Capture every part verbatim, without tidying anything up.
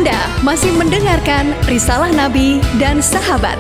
Anda masih mendengarkan Risalah Nabi dan Sahabat.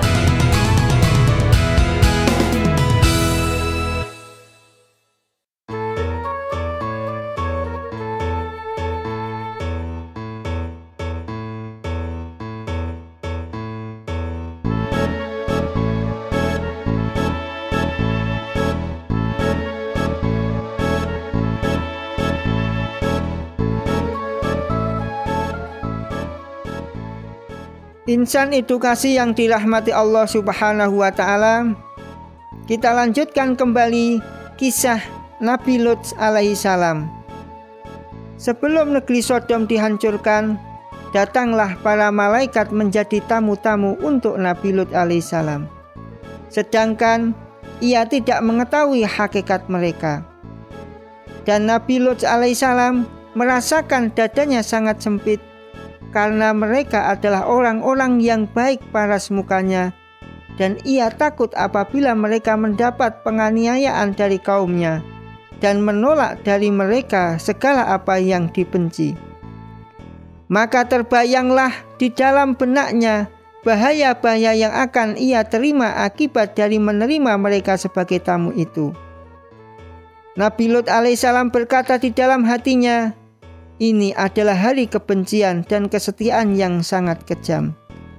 Insan edukasi yang dirahmati Allah Subhanahu wa Ta'ala, kita lanjutkan kembali kisah Nabi Lut alaihi salam. Sebelum negeri Sodom dihancurkan, datanglah para malaikat menjadi tamu-tamu untuk Nabi Lut alaihi salam. Sedangkan ia tidak mengetahui hakikat mereka. Dan Nabi Lut alaihi salam merasakan dadanya sangat sempit, karena mereka adalah orang-orang yang baik paras mukanya, dan ia takut apabila mereka mendapat penganiayaan dari kaumnya dan menolak dari mereka segala apa yang dibenci. Maka terbayanglah di dalam benaknya bahaya-bahaya yang akan ia terima akibat dari menerima mereka sebagai tamu itu. Nabi Lut alaihissalam berkata di dalam hatinya, ini adalah hari kebencian dan kesetiaan yang sangat kejam.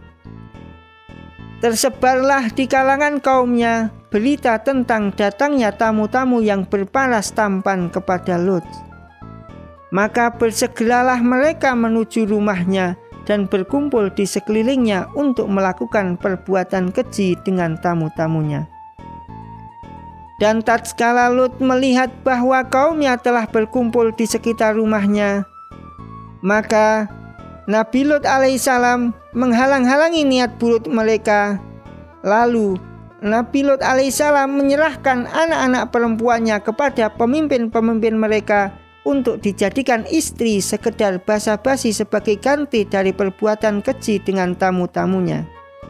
Tersebarlah di kalangan kaumnya berita tentang datangnya tamu-tamu yang berparas tampan kepada Lut. Maka bersegeralah mereka menuju rumahnya dan berkumpul di sekelilingnya untuk melakukan perbuatan keji dengan tamu-tamunya. Dan tatkala Lut melihat bahwa kaumnya telah berkumpul di sekitar rumahnya, maka Nabi Lut alaihissalam menghalang-halangi niat buruk mereka. Lalu Nabi Lut alaihissalam menyerahkan anak-anak perempuannya kepada pemimpin-pemimpin mereka untuk dijadikan istri sekedar basa-basi sebagai ganti dari perbuatan keji dengan tamu-tamunya.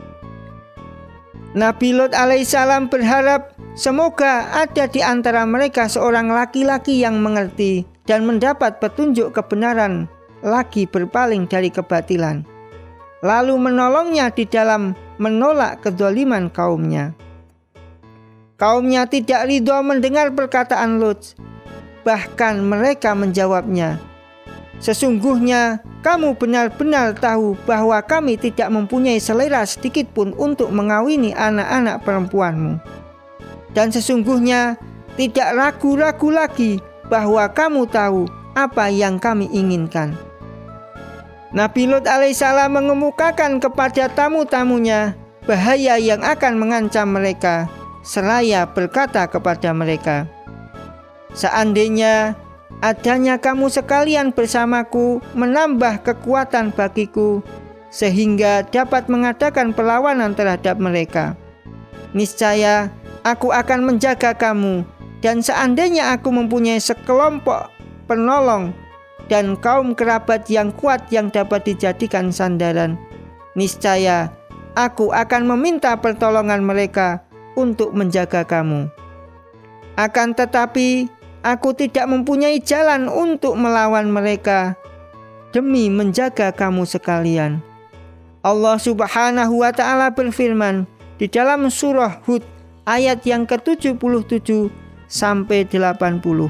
Nabi Lut alaihissalam berharap semoga ada di antara mereka seorang laki-laki yang mengerti dan mendapat petunjuk kebenaran, lagi berpaling dari kebatilan, lalu menolongnya di dalam menolak kezaliman kaumnya. Kaumnya tidak ridho mendengar perkataan Lut, bahkan mereka menjawabnya, sesungguhnya kamu benar-benar tahu bahwa kami tidak mempunyai selera sedikit pun untuk mengawini anak-anak perempuanmu, dan sesungguhnya tidak ragu-ragu lagi bahwa kamu tahu apa yang kami inginkan. Nabi Lut alaihissalam mengemukakan kepada tamu-tamunya bahaya yang akan mengancam mereka, seraya berkata kepada mereka, seandainya adanya kamu sekalian bersamaku menambah kekuatan bagiku, sehingga dapat mengadakan perlawanan terhadap mereka. Niscaya aku akan menjaga kamu, dan seandainya aku mempunyai sekelompok penolong dan kaum kerabat yang kuat yang dapat dijadikan sandaran, niscaya aku akan meminta pertolongan mereka untuk menjaga kamu. Akan tetapi aku tidak mempunyai jalan untuk melawan mereka demi menjaga kamu sekalian. Allah Subhanahu wa Ta'ala berfirman di dalam surah Hud ayat yang ke tujuh puluh tujuh sampai delapan puluh.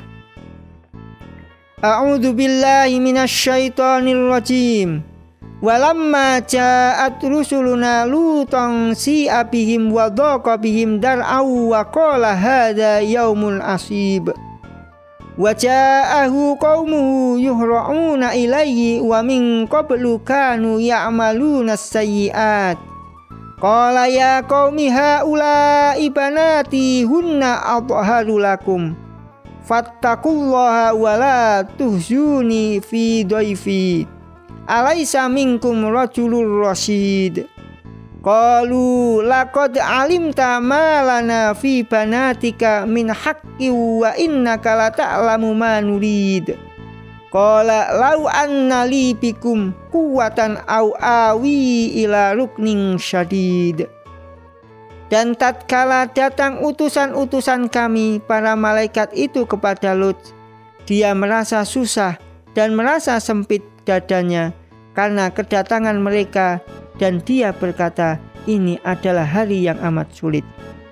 A'udzu billahi minasyaitonir rajim. Walamma ja'at rusuluna lutan si'a bihim wa dhaqa bihim dar'au wa qala hadza yaumul asib. Wa ja'ahu qaumuhu yuhra'una ilaihi wa min qablu kanu ya'maluna as-sayyi'at. Qala ya qaumi haula'i banati hunna adharu lakum. Fattaqullaha wa la tuhzuni fi dhaifi. Alaisa minkum rajulur rasyid. Qalu laqad alimta ma lana fi banatika min haqqi wa innaka la ta'lamu ma nurid. Qala lau anna li bikum quwwatan au awi ila ruknin syadid. Dan tatkala datang utusan-utusan kami para malaikat itu kepada Lut, dia merasa susah dan merasa sempit dadanya, karena kedatangan mereka, dan dia berkata, ini adalah hari yang amat sulit.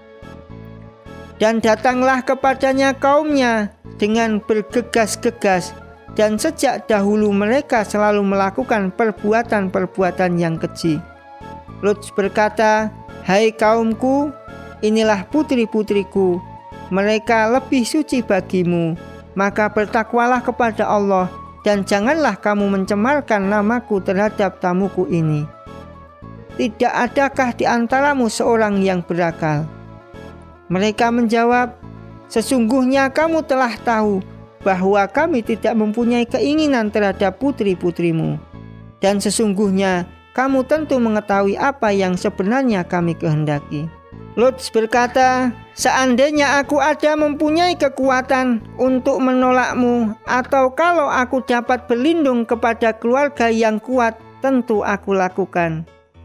Dan datanglah kepadanya kaumnya dengan bergegas-gegas, dan sejak dahulu mereka selalu melakukan perbuatan-perbuatan yang keji. Lut berkata, hai kaumku, inilah putri-putriku, mereka lebih suci bagimu, maka bertakwalah kepada Allah, dan janganlah kamu mencemarkan namaku terhadap tamuku ini. Tidak adakah di antaramu seorang yang berakal? Mereka menjawab, sesungguhnya kamu telah tahu bahwa kami tidak mempunyai keinginan terhadap putri-putrimu, dan sesungguhnya kamu tentu mengetahui apa yang sebenarnya kami kehendaki. Lut berkata, seandainya aku ada mempunyai kekuatan untuk menolakmu, atau kalau aku dapat berlindung kepada keluarga yang kuat, tentu aku lakukan.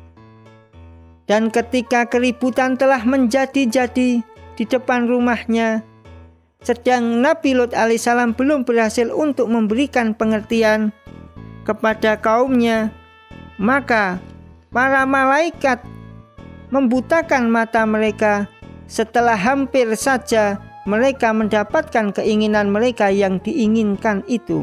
Dan ketika keributan telah menjadi-jadi di depan rumahnya, sedang Nabi Lut alaihissalam belum berhasil untuk memberikan pengertian kepada kaumnya, maka para malaikat membutakan mata mereka setelah hampir saja mereka mendapatkan keinginan mereka yang diinginkan itu.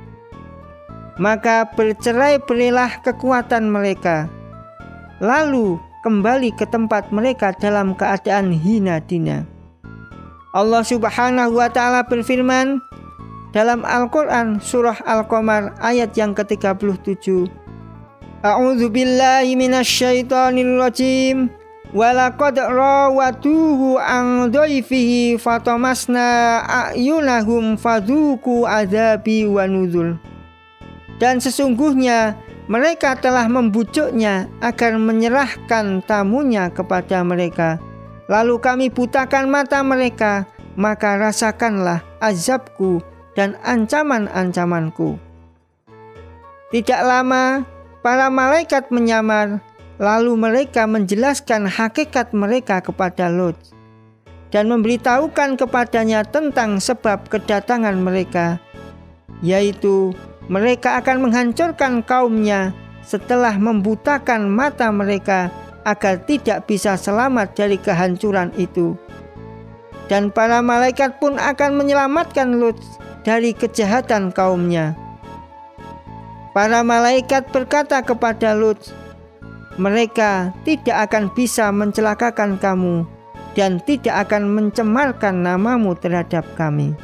Maka bercerai-berailah kekuatan mereka, lalu kembali ke tempat mereka dalam keadaan hina dina. Allah Subhanahu wa taala berfirman dalam Al-Qur'an surah Al-Qamar ayat yang ke tiga puluh tujuh. A'udzu billahi minasyaitonir rajim. Walaqad rawatuhu an dhaifihi fatamasna a'yunahum fadzuqu adzabi wa nuzul. Dan sesungguhnya mereka telah membujuknya agar menyerahkan tamunya kepada mereka. Lalu kami butakan mata mereka, maka rasakanlah azabku dan ancaman-ancamanku. Tidak lama, para malaikat menyamar, lalu mereka menjelaskan hakikat mereka kepada Lut, dan memberitahukan kepadanya tentang sebab kedatangan mereka, yaitu mereka akan menghancurkan kaumnya setelah membutakan mata mereka agar tidak bisa selamat dari kehancuran itu. Dan para malaikat pun akan menyelamatkan Lut dari kejahatan kaumnya. Para malaikat berkata kepada Lut, mereka tidak akan bisa mencelakakan kamu dan tidak akan mencemarkan namamu terhadap kami.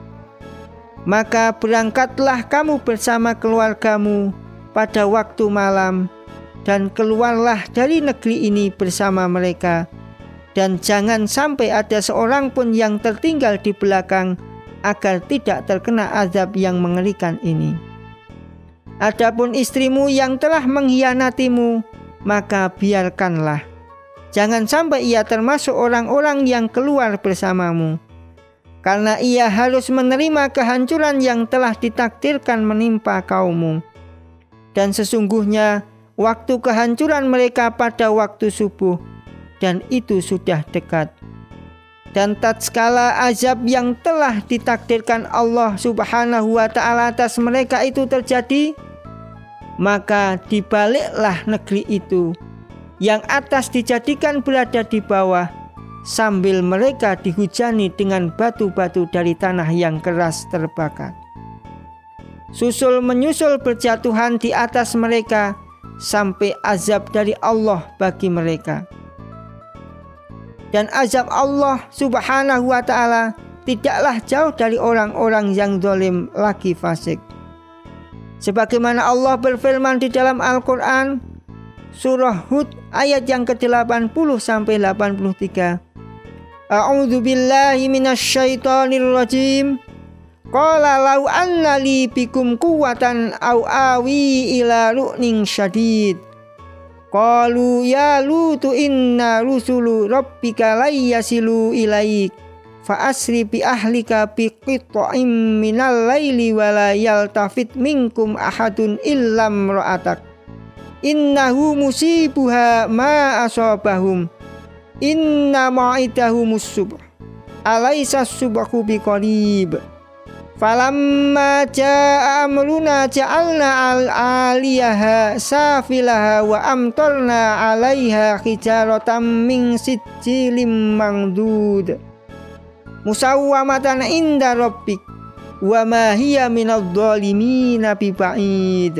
Maka berangkatlah kamu bersama keluargamu pada waktu malam, dan keluarlah dari negeri ini bersama mereka, dan jangan sampai ada seorang pun yang tertinggal di belakang, agar tidak terkena azab yang mengerikan ini. Adapun istrimu yang telah mengkhianatimu, maka biarkanlah. Jangan sampai ia termasuk orang-orang yang keluar bersamamu, karena ia harus menerima kehancuran yang telah ditakdirkan menimpa kaummu. Dan sesungguhnya waktu kehancuran mereka pada waktu subuh, dan itu sudah dekat. Dan tatkala azab yang telah ditakdirkan Allah Subhanahu wa taala atas mereka itu terjadi, maka dibaliklah negeri itu, yang atas dijadikan berada di bawah, sambil mereka dihujani dengan batu-batu dari tanah yang keras terbakar. Susul menyusul berjatuhan di atas mereka, sampai azab dari Allah bagi mereka. Dan azab Allah Subhanahu wa ta'ala tidaklah jauh dari orang-orang yang zalim lagi fasik. Sebagaimana Allah berfirman di dalam Al-Quran surah Hud ayat yang ke delapan puluh sampai delapan puluh tiga. A'udzu billahi minasyaitonir rajim. Qala lau anna li bikum quwwatan au awi ila ru'nin syadid. Qalu ya Lutu inna rusulu rabbika layyasilu ilaik. Fa asri bi ahlika bi qit'in minal laili wa la yaltafit minkum ahadun illam ra'atak. Innahu musibuha ma asabahum. Inna ma'idahumus subh. Alaisa subhu biqarib. Falamma jaa amruna ja'alna al-aliyaha safilaha wa amtarna 'alaiha hijaratan min sijilin mangdud musawwamatan inda rabbik wa ma hiya minadh-dhalimina biba'id.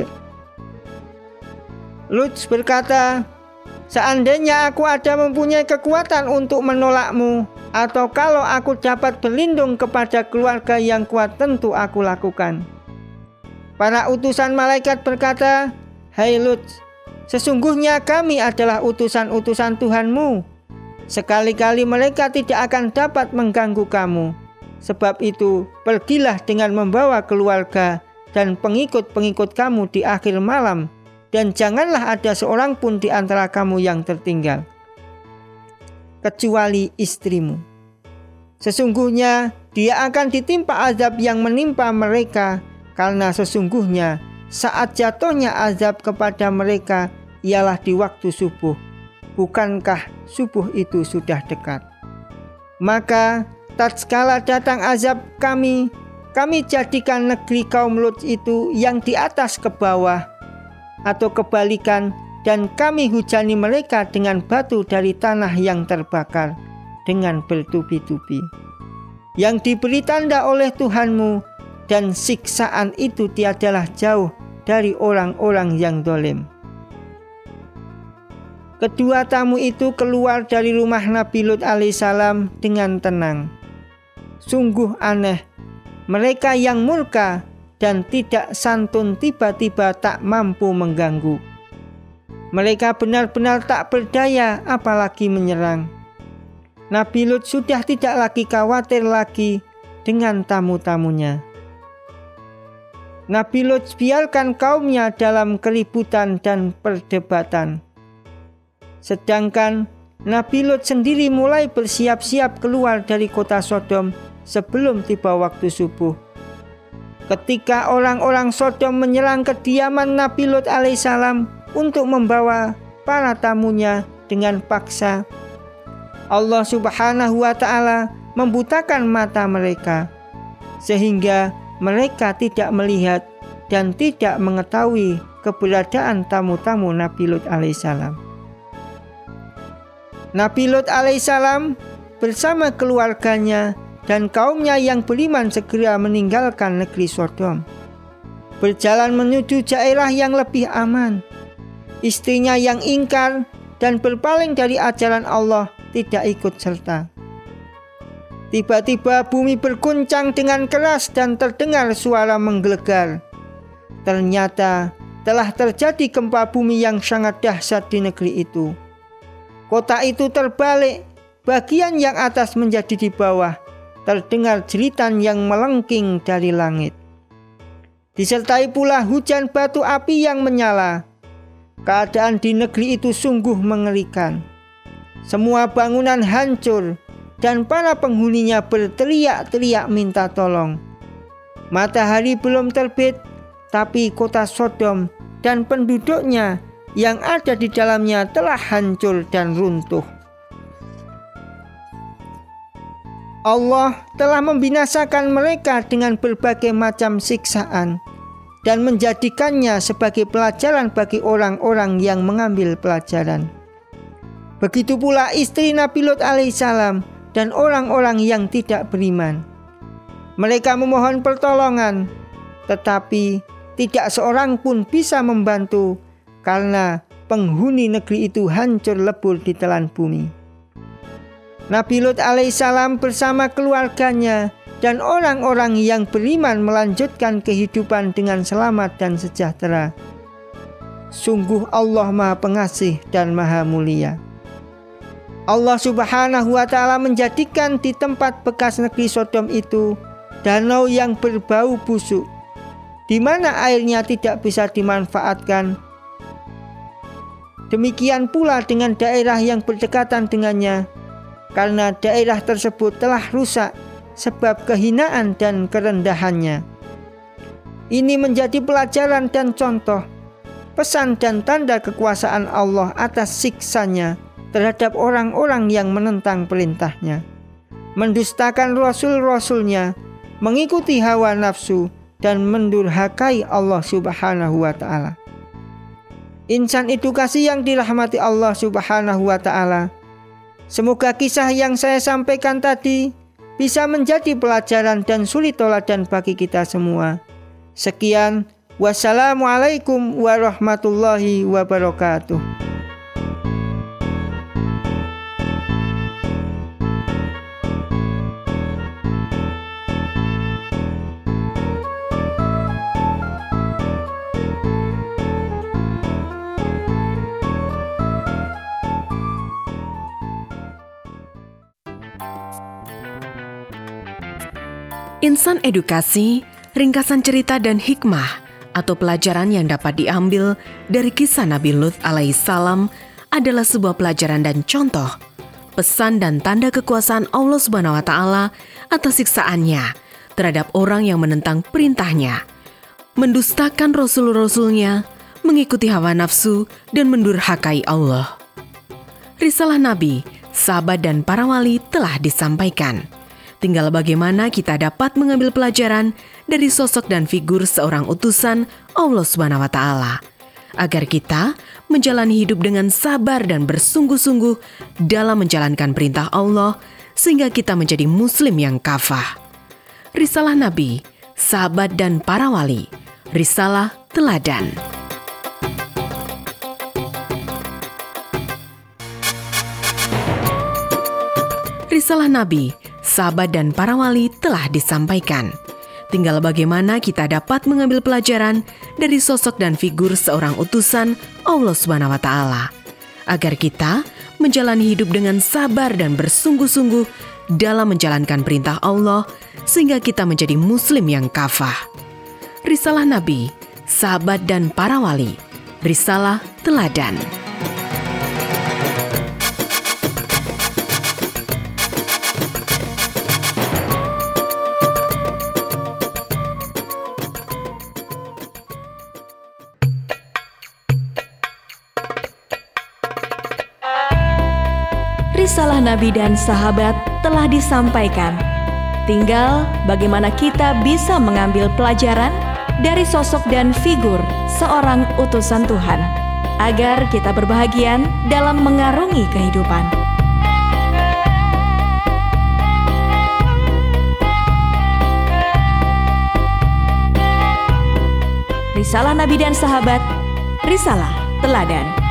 Lut berkata, seandainya aku ada mempunyai kekuatan untuk menolakmu, atau kalau aku dapat berlindung kepada keluarga yang kuat, tentu aku lakukan. Para utusan malaikat berkata, hai Lut, sesungguhnya kami adalah utusan-utusan Tuhanmu. Sekali-kali mereka tidak akan dapat mengganggu kamu. Sebab itu, pergilah dengan membawa keluarga dan pengikut-pengikut kamu di akhir malam, dan janganlah ada seorang pun di antara kamu yang tertinggal, kecuali istrimu. Sesungguhnya dia akan ditimpa azab yang menimpa mereka, karena sesungguhnya saat jatuhnya azab kepada mereka ialah di waktu subuh. Bukankah subuh itu sudah dekat? Maka tatkala datang azab kami, kami jadikan negeri kaum Lut itu yang di atas ke bawah, atau kebalikan, dan kami hujani mereka dengan batu dari tanah yang terbakar dengan bertubi-tubi, yang diberi tanda oleh Tuhanmu, dan siksaan itu tiadalah jauh dari orang-orang yang zalim. Kedua tamu itu keluar dari rumah Nabi Lut alaihissalam dengan tenang. Sungguh aneh, mereka yang murka dan tidak santun tiba-tiba tak mampu mengganggu. Mereka benar-benar tak berdaya apalagi menyerang. Nabi Lut sudah tidak lagi khawatir lagi dengan tamu-tamunya. Nabi Lut biarkan kaumnya dalam keributan dan perdebatan. Sedangkan Nabi Lut sendiri mulai bersiap-siap keluar dari kota Sodom sebelum tiba waktu subuh. Ketika orang-orang Sodom menyerang kediaman Nabi Lut alaihissalam untuk membawa para tamunya dengan paksa, Allah subhanahu wa ta'ala membutakan mata mereka, sehingga mereka tidak melihat dan tidak mengetahui keberadaan tamu-tamu Nabi Lut alaihissalam. Nabi Lut alaihissalam bersama keluarganya dan kaumnya yang beriman segera meninggalkan negeri Sodom, berjalan menuju daerah yang lebih aman. Istrinya yang ingkar dan berpaling dari ajaran Allah tidak ikut serta. Tiba-tiba bumi berguncang dengan keras dan terdengar suara menggelegar. Ternyata telah terjadi gempa bumi yang sangat dahsyat di negeri itu. Kota itu terbalik, bagian yang atas menjadi di bawah. Terdengar jeritan yang melengking dari langit. Disertai pula hujan batu api yang menyala. Keadaan di negeri itu sungguh mengerikan. Semua bangunan hancur dan para penghuninya berteriak-teriak minta tolong. Matahari belum terbit, tapi kota Sodom dan penduduknya yang ada di dalamnya telah hancur dan runtuh. Allah telah membinasakan mereka dengan berbagai macam siksaan dan menjadikannya sebagai pelajaran bagi orang-orang yang mengambil pelajaran. Begitu pula istri Nabi Lut alaihissalam dan orang-orang yang tidak beriman. Mereka memohon pertolongan, tetapi tidak seorang pun bisa membantu karena penghuni negeri itu hancur lebur ditelan bumi. Nabi Lut alaihissalam bersama keluarganya dan orang-orang yang beriman melanjutkan kehidupan dengan selamat dan sejahtera. Sungguh Allah Maha Pengasih dan Maha Mulia. Allah subhanahu wa ta'ala menjadikan di tempat bekas negeri Sodom itu danau yang berbau busuk, di mana airnya tidak bisa dimanfaatkan. Demikian pula dengan daerah yang berdekatan dengannya, karena daerah tersebut telah rusak sebab kehinaan dan kerendahannya. Ini menjadi pelajaran dan contoh, pesan dan tanda kekuasaan Allah atas siksanya terhadap orang-orang yang menentang perintahnya, mendustakan rasul-rasulnya, mengikuti hawa nafsu, dan mendurhakai Allah Subhanahu wa ta'ala. Insan edukasi yang dirahmati Allah Subhanahu wa ta'ala, semoga kisah yang saya sampaikan tadi bisa menjadi pelajaran dan suri toladan bagi kita semua. Sekian, wassalamualaikum warahmatullahi wabarakatuh. Insan edukasi, ringkasan cerita dan hikmah atau pelajaran yang dapat diambil dari kisah Nabi Lut alaihissalam adalah sebuah pelajaran dan contoh, pesan dan tanda kekuasaan Allah Subhanahu wa Ta'ala atas siksaannya terhadap orang yang menentang perintahnya, mendustakan rasul-rasulnya, mengikuti hawa nafsu, dan mendurhakai Allah. Risalah Nabi, sahabat dan para wali telah disampaikan. Tinggal bagaimana kita dapat mengambil pelajaran dari sosok dan figur seorang utusan Allah Subhanahu wa Ta'ala, agar kita menjalani hidup dengan sabar dan bersungguh-sungguh dalam menjalankan perintah Allah, sehingga kita menjadi muslim yang kafah. Risalah Nabi, sahabat dan para wali, risalah teladan. Risalah Nabi, sahabat dan para wali telah disampaikan. Tinggal bagaimana kita dapat mengambil pelajaran dari sosok dan figur seorang utusan Allah Subhanahu wa Ta'ala, agar kita menjalani hidup dengan sabar dan bersungguh-sungguh dalam menjalankan perintah Allah, sehingga kita menjadi muslim yang kafah. Risalah Nabi, sahabat dan para wali, risalah teladan. Risalah Nabi dan sahabat telah disampaikan. Tinggal bagaimana kita bisa mengambil pelajaran dari sosok dan figur seorang utusan Tuhan, agar kita berbahagia dalam mengarungi kehidupan. Risalah Nabi dan sahabat, risalah teladan.